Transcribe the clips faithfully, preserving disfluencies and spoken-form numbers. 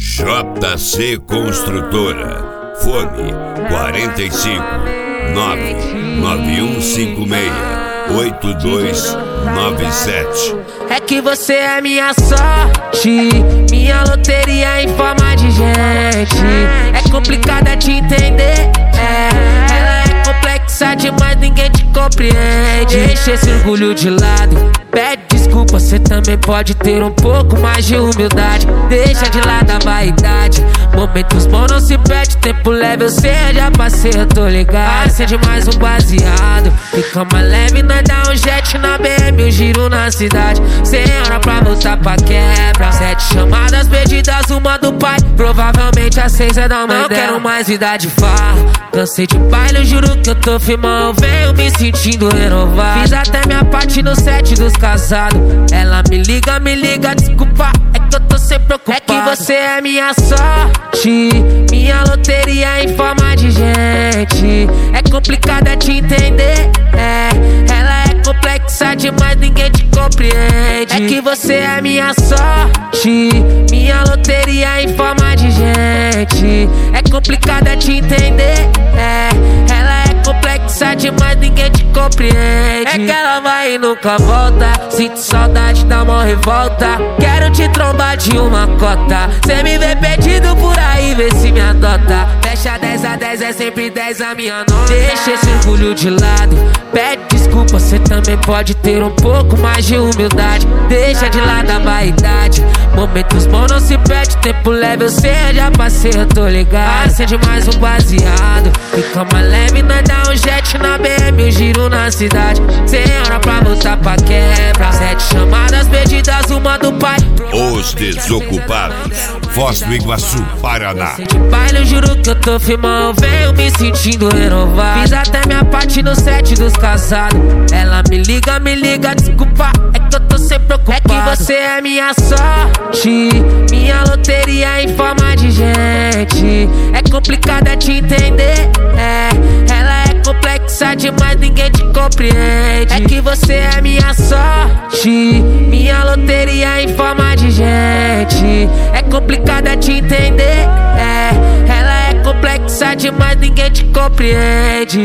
J C Construtora. Fone quarenta e cinco, nove nove um cinco seis, oito dois nove sete. É que você é minha sorte, minha loteria em forma de gente. É complicada de entender, é. Ela é complexa demais, ninguém te compreende. Deixa esse orgulho de lado, pede desculpa, cê também pode ter um pouco mais de humildade. Deixa de lado a vaidade, momentos bons não se perde, tempo leve eu sei, eu já passei, eu tô ligado. Acende mais um baseado, fica mais leve, nós dá um jet na B M, eu giro na cidade. Sem hora pra voltar pra quebra, sete chamadas perdidas, uma do pai, provavelmente a seis é da mãe dela. Não quero mais vida de farra, cansei de baile, eu juro que eu tô firmão, venho me sentindo renovado. Fiz até minha parte no set dos casados. Ela me liga, me liga, desculpa, é que eu tô sempre preocupado. É que você é minha sorte, minha loteria em forma de gente. É complicada de entender, é. Ela é complexa demais, ninguém te compreende. É que você é minha sorte, minha loteria em forma de gente. É complicada de entender, é. Ela é complexa demais, ninguém te compreende. É que ela vai e nunca volta, sinto saudade, dá mó revolta. Quero te trombar de uma cota, cê me vê perdido por aí, vê se me adota. Fecha dez a dez, é sempre dez a minha nota. Deixa esse orgulho de lado, pede desculpa, cê também pode ter um pouco mais de humildade. Deixa de lado a vaidade, momentos bons não se perde, tempo leve eu sei, eu já passei, eu tô ligado. Acende mais um baseado, fica mais leve, nós dá um jet na B M, eu giro na cidade. Sem hora pra voltar pra quebra, sete chamadas perdidas, uma do pai. Os Desocupados, Foz do Iguaçu, Paraná. De baile, eu juro que eu tô firmão, venho me sentindo renovado. Fiz até minha parte no set dos casados. Ela me liga, me liga, desculpa, é que eu tô sempre preocupado. É que você é minha sorte, minha loteria em forma de gente. É complicada de entender, é. Ela é complexa demais, ninguém te compreende. É que você é minha sorte, minha loteria em forma de gente. É complicada de entender, é. Ela é complexa demais, ninguém te compreende.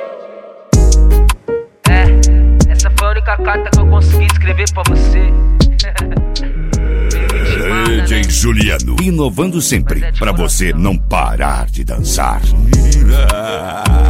É, essa foi a única carta que eu consegui escrever pra você. D J Juliano, inovando sempre, pra você não parar de dançar.